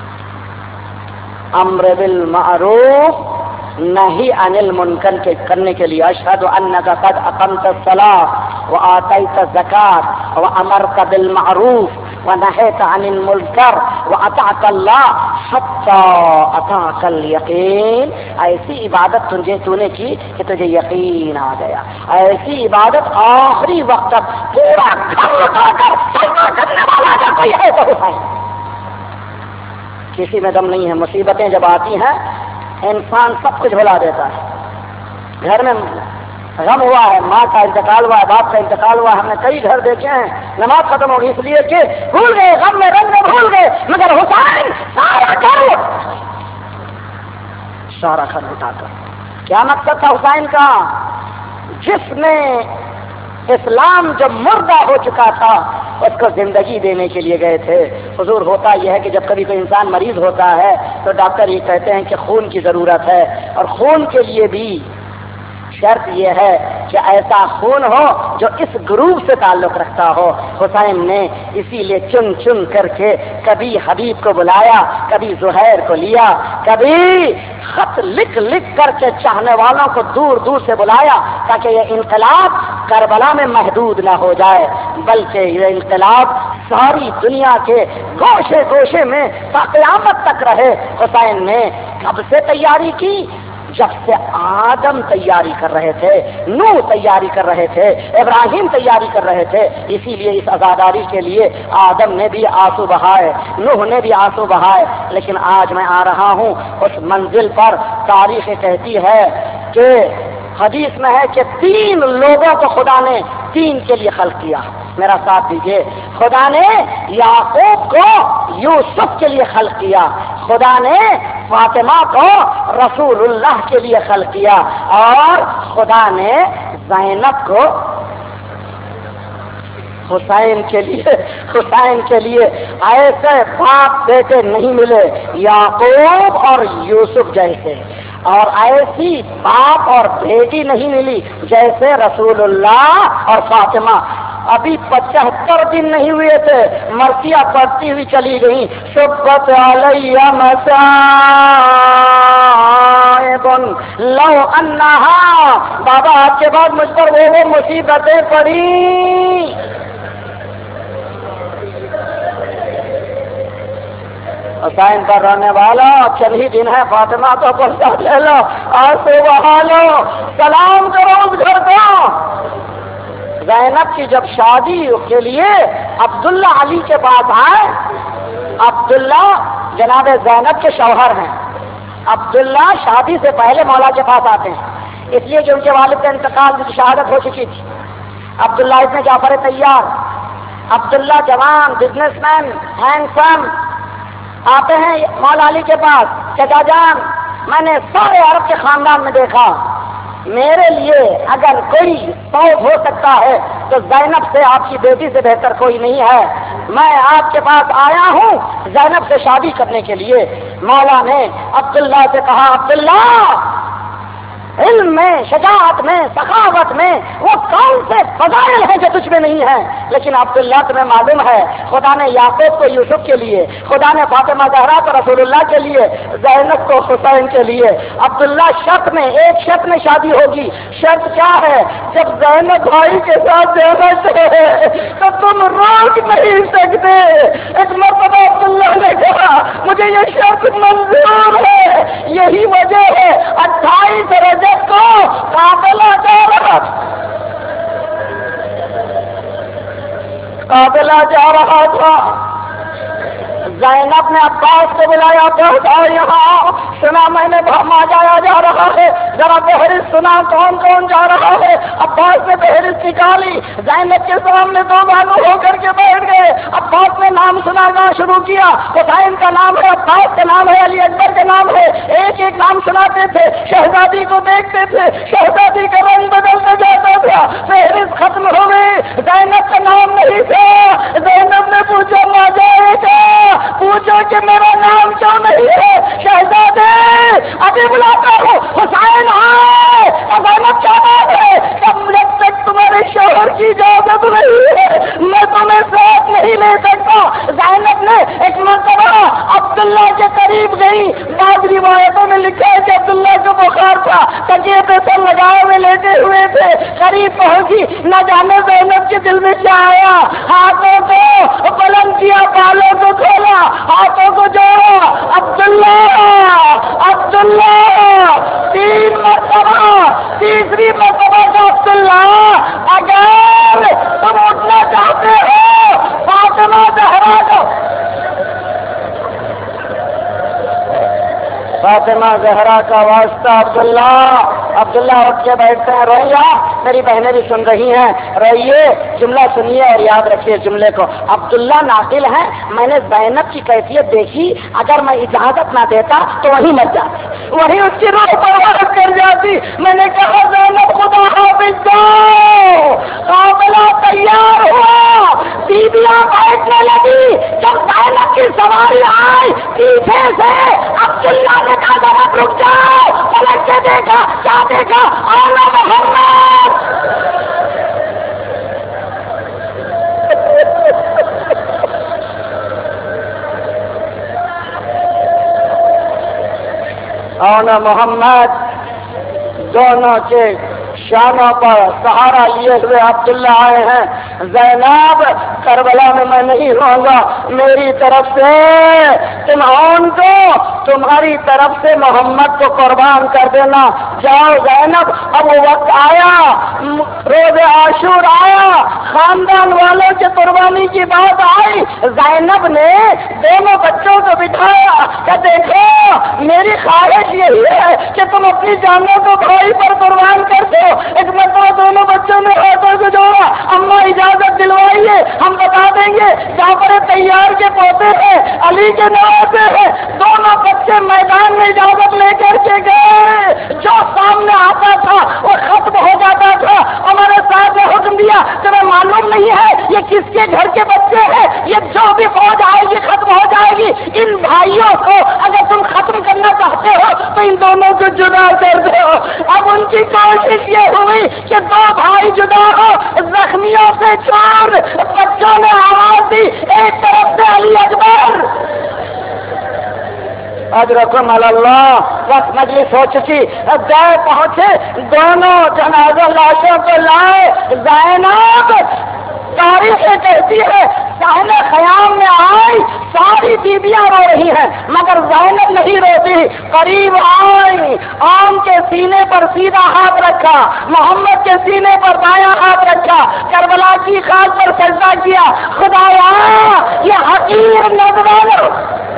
امر بالمعروف نہی عن المنکر کے کرنے کے لیے. اشہد انک قد اقمت الصلاۃ وآتیت الزکاۃ وامرت بالمعروف ونهيت عن المنكر وأطعت الله حتى أتاك اليقين. ایسی عبادت تجھے تو نے کی کہ تجھے یقین آ گیا. ایسی عبادت آخری وقت تک پورا گھر اٹھا کر کرنے والا اگر کوئی ہے تو ہے. کسی میں دم نہیں ہے. مصیبتیں جب آتی ہیں انسان سب کچھ بھلا دیتا ہے. گھر میں غم ہوا ہے, ماں کا انتقال ہوا ہے, باپ کا انتقال ہوا ہے, ہم نے کئی گھر دیکھے ہیں نماز ختم ہو گئی اس لیے کہ بھول گئے, غم میں رنگ میں بھول گئے, مگر حسین سارا گھر سارا گھر اٹھا کر. کیا مقصد تھا حسین کا؟ جس نے اسلام جب مردہ ہو چکا تھا اس کو زندگی دینے کے لیے گئے تھے. حضور ہوتا یہ ہے کہ جب کبھی کوئی انسان مریض ہوتا ہے تو ڈاکٹر یہ کہتے ہیں کہ خون کی ضرورت ہے, اور خون کے لیے بھی شرط یہ ہے کہ ایسا خون ہو جو اس گروپ سے تعلق رکھتا ہو. حسین نے اسی لیے چن چن کر کے کبھی حبیب کو بلایا, کبھی زہیر کو لیا, کبھی خط لکھ لکھ کر کے چاہنے والوں کو دور دور سے بلایا تاکہ یہ انقلاب کربلا میں محدود نہ ہو جائے بلکہ یہ انقلاب ساری دنیا کے گوشے گوشے میں تا قیامت تک رہے. حسین نے کب سے تیاری کی؟ جب سے آدم تیاری کر رہے تھے, نوح تیاری کر رہے تھے, ابراہیم تیاری کر رہے تھے. اسی لیے اس آزاداری کے لیے آدم نے بھی آنسو بہائے, نوح نے بھی آنسو بہائے. لیکن آج میں آ رہا ہوں اس منزل پر. تاریخ کہتی ہے کہ حدیث میں ہے کہ تین لوگوں کو خدا نے تین کے لیے خلق کیا. میرا ساتھ دیجیے. خدا نے یعقوب کو یوسف کے لیے خلق کیا, خدا نے فاطمہ کو رسول اللہ کے لیے خلق کیا, اور خدا نے زینب کو حسین کے لیے حسین کے لیے ایسے باپ بیٹے نہیں ملے یعقوب اور یوسف جیسے, اور ایسی باپ اور بیٹی نہیں ملی جیسے رسول اللہ اور فاطمہ. ابھی پچہتر دن نہیں ہوئے تھے, مرثیہ پڑھتی ہوئی چلی گئی. شبت علیہ مصائب لو انہا, بابا آپ کے بعد مجھ پر وہ وہ مصیبتیں پڑی. حسین پر رہنے والا چل ہی دن ہے, فاطمہ کو پرچہ لے لو اور سے بہا لو, سلام کرو اس گھر کو. زینب کی جب شادی کے لیے عبداللہ علی کے پاس آئے, عبداللہ جناب زینب کے شوہر ہیں. عبداللہ شادی سے پہلے مولا کے پاس آتے ہیں اس لیے کہ ان کے والد کا انتقال کی شہادت ہو چکی تھی. عبداللہ ابن جعفر تیار, عبداللہ جوان, بزنس مین, ہینڈسم, آتے ہیں مولا علی کے پاس. چچا جان, میں نے سارے عرب کے خاندان میں دیکھا, میرے لیے اگر کوئی فوج ہو سکتا ہے تو زینب سے آپ کی بیٹی سے بہتر کوئی نہیں ہے. میں آپ کے پاس آیا ہوں زینب سے شادی کرنے کے لیے. مولا نے عبداللہ سے کہا, عبداللہ علم میں, شجاعت میں, سخاوت میں وہ کون سے فضائل ہیں جو تجھ میں نہیں ہیں؟ لیکن عبداللہ تمہیں معلوم ہے خدا نے یعقوب کو یوسف کے لیے, خدا نے فاطمہ زہرا کو رسول اللہ کے لیے, زینب کو حسین کے لیے. عبداللہ شرط میں, ایک شرط میں شادی ہوگی. شرط کیا ہے؟ جب زینب بھائی کے ساتھ جانا چاہے تو تم روک نہیں سکتے. ایک مرتبہ عبداللہ نے کہا مجھے یہ شرط منظور ہے, یہی وجہ ہے اٹھائیس رجب کو قافلہ جا رہا قافلہ جا رہا تھا. زینب نے عباس کو بلایا, پہنچا یہاں, سنا میں نے بھما جایا جا رہا ہے, ذرا فہرست سنا کون کون جا رہا ہے. عباس نے فہرست نکالی, زینب کے سامنے دو بانو ہو کر کے بیٹھ گئے. عباس نے نام سنانا شروع کیا, حسین کا نام ہے, عباس کا نام ہے, علی اکبر کا نام ہے, ایک ایک نام سناتے تھے. شہزادی کو دیکھتے تھے, شہزادی کا رنگ بدلتا جاتا تھا. فہرست ختم ہو گئی, زینب کا نام نہیں تھا. زینب نے پوچھا ماں جائے گا, پوچھو کہ میرا نام کیوں نہیں ہے. شہزادے ابھی بلاتا ہوں, حسین آئے. زینب کیا نام ہے؟ جب تک تمہارے شوہر کی اجازت نہیں ہے میں تمہیں ساتھ نہیں لے سکتا. زینب نے ایک مرتبہ عبداللہ کے قریب گئی. بعض روایتوں میں لکھا ہے کہ عبداللہ کو بخار تھا, تکیے پہ سر لگائے ہوئے لیٹے ہوئے تھے. قریب پہنچی, نہ جانے زینب کے دل میں کیا آیا, ہاتھوں کو بلند کیا, بالوں کو کھولا, ہاتھوں کو جوڑا, عبداللہ عبداللہ, تین مرتبہ, تیسری مرتبہ کا عبداللہ, اگر تم اٹھنا چاہتے ہو فاطمہ زہرا کو, فاطمہ زہرا کا واسطہ عبداللہ. عبداللہ اٹھ کے بیٹھتے ہیں. رویا, میری بہنیں بھی سن رہی ہیں, روئیے, جملہ سنیے اور یاد رکھیے جملے کو. عبداللہ ناقل ہے, میں نے زینب کی کیفیت دیکھی, اگر میں اجازت نہ دیتا تو وہی مر جاتی, وہی اس کی روح پرواز کر جاتی. میں نے کہا زینب خدا حافظ دو, قافلہ تیار ہوا, بیویاں بیٹھنے لگی. جب زینب کی سواری آئی پیچھے سے, عبداللہ نے کہا ذرا رک جاؤ, پلٹ کے دیکھا, کیا دیکھا, آنا محمد. آنا محمد, دونوں کے شانوں پر سہارا لیے ہوئے عبداللہ آئے ہیں. زینب, کربلا میں میں نہیں رہوں گا, میری طرف سے تم آن دو, تمہاری طرف سے محمد کو قربان کر دینا. جاؤ زینب, اب وہ وقت آیا, روز عاشور آیا, خاندان والوں کے قربانی کی بات آئی. زینب نے دونوں بچوں کو بٹھایا کہ دیکھو میری خواہش یہی ہے کہ تم اپنی جانوں کو بھائی پر قربان کر دو. ایک مرتبہ دونوں بچوں نے ہاتھوں کو جوڑا, اماں اجازت دلوائیے, ہم بتا دیں گے. جعفر تیار کے پوتے ہیں, علی کے نواسے ہیں. دونوں بچے میدان میں اجازت لے کر کے گئے. جو سامنے آتا تھا وہ ختم ہو جاتا تھا. ہمارے صاحب نے حکم دیا, تمہیں معلوم نہیں ہے یہ کس کے گھر کے بچے ہیں, یہ جو بھی فوج آئے گی ختم ہو جائے گی. ان بھائیوں کو اگر تم ختم کرنا چاہتے ہو تو ان دونوں کو جدا کر دو. اب ان کی کوشش یہ ہوئی کہ دو بھائی جدا ہو, زخمیوں سے چار. بچوں نے آواز دی, ایک طرف سے علی اکبر, اجرکم اللہ. بس مجلس ہو چکی, گئے پہنچے, دونوں جنازہ لاشوں کو لائے. زینب تاریخ کہتی ہے صحن خیام میں آئی, ساری بیویاں رو رہی ہیں مگر زینب نہیں روتی. قریب آئی, آم کے سینے پر سیدھا ہاتھ رکھا, محمد کے سینے پر بایاں ہاتھ رکھا, کربلا کی خاک پر سجدہ کیا. خدایا یہ حقیر نوجوانوں,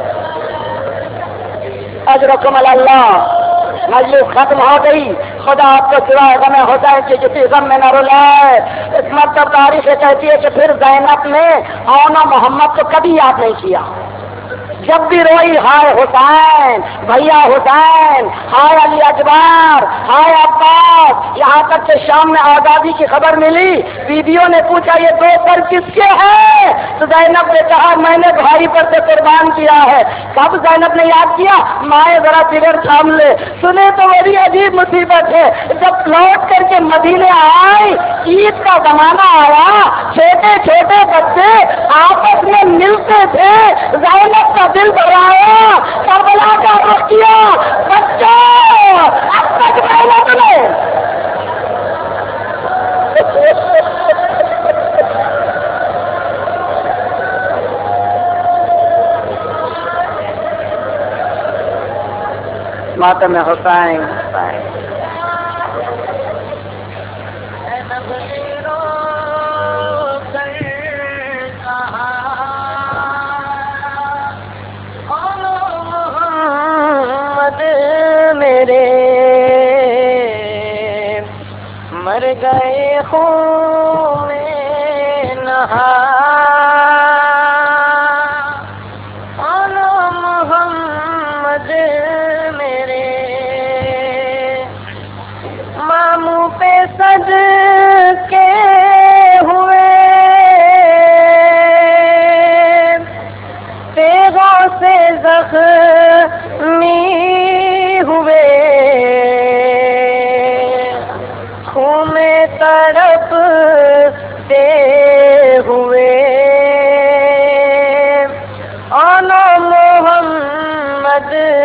اجرکم اللہ. مجلس ختم ہو گئی. خدا آپ کو سوائے غم ہوتا ہے کہ کسی غم میں نہ رلائے. اس مطلب تاریخ کہتی ہے کہ پھر زینب نے آنا محمد کو کبھی یاد نہیں کیا. جب بھی روئی, ہائے حسین, بھیا حسین, ہائے علی اکبر, ہائے عباس. یہاں تک کہ شام میں آزادی کی خبر ملی, بیویوں نے پوچھا یہ دو پر کس کے ہیں, تو زینب نے کہا میں نے بھائی پر سے قربان کیا ہے. کب زینب نے یاد کیا, مائیں ذرا فکر تھام لے. سنے تو بڑی عجیب مصیبت ہے, جب لوٹ کر کے مدینے آئے, عید کا زمانہ آیا, چھوٹے چھوٹے بچے آپس میں ملتے تھے. زینب کا دل بھرایا, کربلا کا رخ کیا. بچوں اب تک محنت لے, ماتم حسین. میرے مر گئے خون میں نہا, آنا محمد میرے ماموں پہ سج کے ہوئے, تیغوں سے زخمی ہوئے, خون میں تڑپ دے ہوئے. آنا محمد